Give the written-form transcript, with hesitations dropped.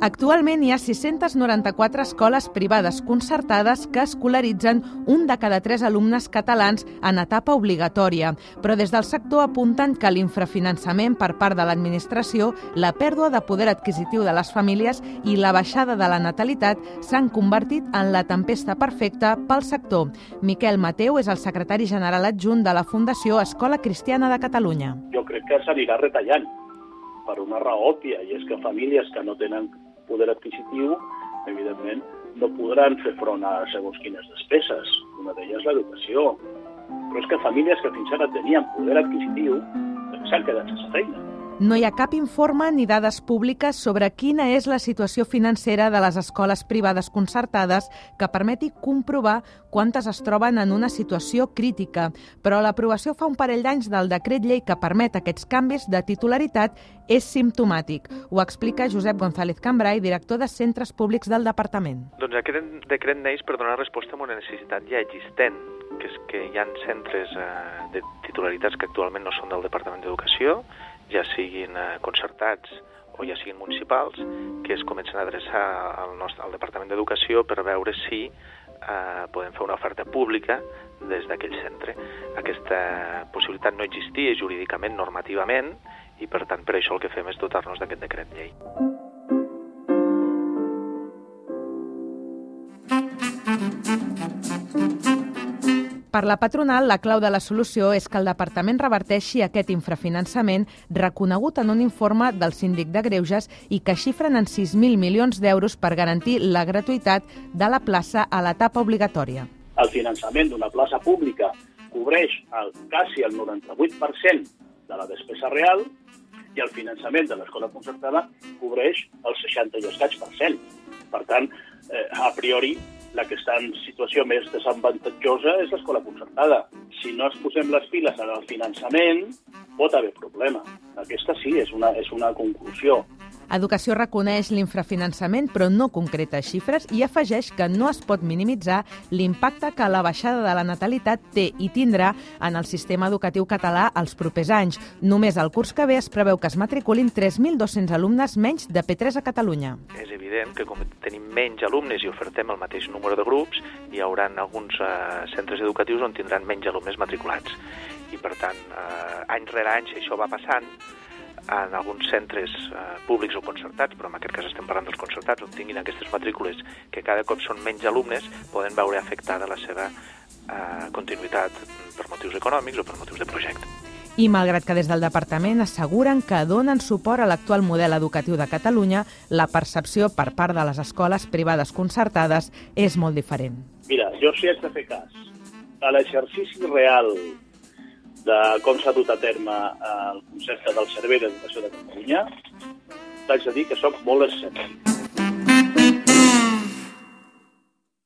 Actualment hi ha 694 escoles privades concertades que escolaritzen un de cada 3 alumnes catalans en etapa obligatòria, però des del sector apunten que l'infrafinançament per part de l'administració, la pèrdua de poder adquisitiu de les famílies i la baixada de la natalitat s'han convertit en la tempesta perfecta pel sector. Miquel Mateu és el secretari general adjunt de la Fundació Escola Cristiana de Catalunya. Jo crec que s'anirà retallant per una raó òbvia, i és que famílies que no tenen poder adquisitiu, evidentment, no podran fer front a segons quines despeses. Una d'elles l'educació. Però és que famílies que fins ara tenien poder adquisitiu s'han quedat sense feina. No hi ha cap informe ni dades públiques sobre quina és la situació financera de les escoles privades concertades que permeti comprovar quantes es troben en una situació crítica, però l'aprovació fa un parell d'anys del decret llei que permet aquests canvis de titularitat és simptomàtic. Ho explica Josep González Cambray, director de Centres Públics del Departament. Doncs aquest decret neix per donar resposta a una necessitat ja existent, que és que hi ha centres de titularitats que actualment no són del Departament d'Educació, ja siguin concertats o ja siguin municipals, que es comencen a adreçar al Departament d'Educació per veure si podem fer una oferta pública des d'aquell centre. Aquesta possibilitat no existia jurídicament, normativament, i per tant per això el que fem és dotar-nos d'aquest decret llei. Per la patronal, la clau de la solució és que el departament reverteixi aquest infrafinançament reconegut en un informe del síndic de Greuges i que xifren en 6.000 milions d'euros per garantir la gratuïtat de la plaça a l'etapa obligatòria. El finançament d'una plaça pública cobreix quasi el 98% de la despesa real i el finançament de l'escola concertada cobreix el 60 i escaig per cent. Per tant, a priori, la que està en situació més desavantatjosa és l'escola concertada. Si no es posem les piles en el finançament, pot haver problema. Aquesta sí, és una conclusió. Educació reconeix l'infrafinançament, però no concreta xifres i afegeix que no es pot minimitzar l'impacte que la baixada de la natalitat té i tindrà en el sistema educatiu català els propers anys. Només el curs que ve es preveu que es matriculin 3.200 alumnes menys de P3 a Catalunya. És evident que com tenim menys alumnes i ofertem el mateix número de grups, hi haurà alguns centres educatius on tindran menys alumnes matriculats. I per tant, any rere any, si això va passant, en alguns centres públics o concertats, però en aquest cas estem parlant dels concertats, on tinguin aquestes matrícules que cada cop són menys alumnes, poden veure afectada la seva continuïtat per motius econòmics o per motius de projecte. I malgrat que des del departament asseguren que donen suport a l'actual model educatiu de Catalunya, la percepció per part de les escoles privades concertades és molt diferent. Mira, jo si haig de fer cas a l'exercici real de com s'ha dut a terme el concepte del Servei d'Educació de Catalunya, t'haig de dir que soc molt escèptic.